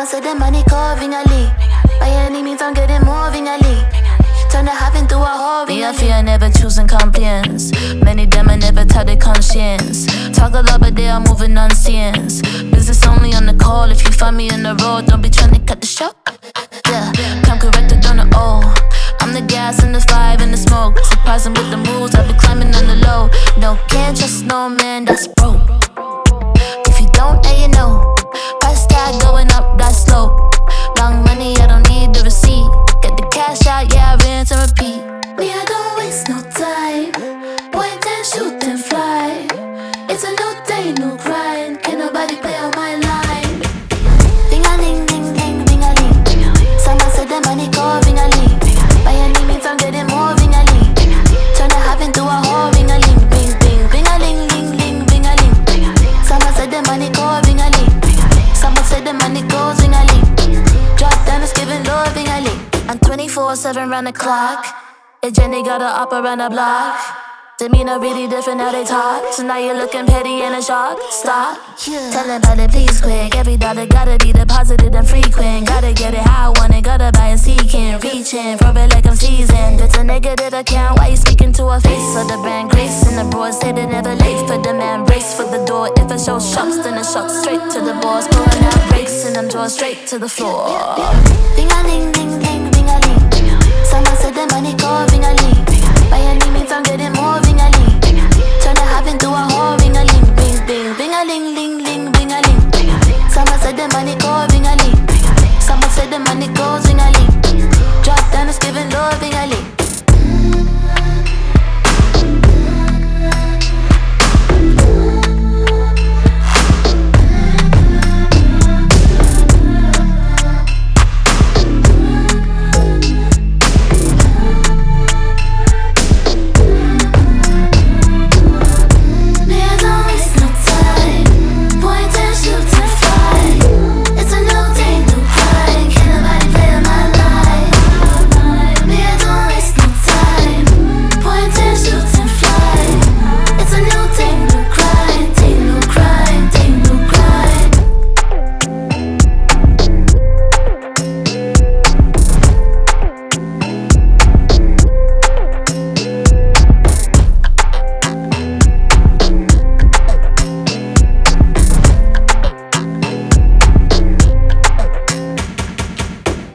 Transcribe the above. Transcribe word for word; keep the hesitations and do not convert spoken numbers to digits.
Someone said the money call Vingali. By any means I'm getting more Vingali. Turn the half into a whole Vingali. Me I fear never choosing compliance. Many them I never tell their conscience. Talk a lot but they are moving nonsense. Business only on the call. If you find me in the road, don't be trying to cut the show. Yeah, come corrected on the O. I'm the gas and the five and the smoke. Surprising with the moves, I be climbing on the low. No, can't trust no man, that's broke. If you don't, now you know. Price tag going up, that's slow. Long money, I don't need the receipt. Get the cash out, yeah, I rinse and repeat. Me, I don't waste no time. Point and shoot and fly. It's a new day, new grind. Can't nobody play on my line. Ding-a-ling, ding-ding, ding-a-ling. Someone said the money call Vingali. By any means I'm getting more Vingali. Turn the half into a whole Vingali. Bing, bing, bing-a-ling, ling, ling, bing-a-ling. Someone said the money call Vingali. Someone said the money goes Vingali. Drop down, it's giving low Vingali. I'm twenty-four seven round the clock. If Jenny got her up around the block. Demeanor really different how they talk. So now you're looking petty and a shock. Stop, yeah. Tell them about it please quick. Every dollar gotta be deposited and frequent. Gotta get it how I want it, gotta buy a seeking. Reaching, for it like I'm seasoned. It's a negative account, why you speaking to a face of the brand grace? And the bros say they never late for the man. Race for the door, if it shows shops, then it shocks straight to the boss. Pulling out brakes and them drawers straight to the floor. Ding-a-ling, ding, ding.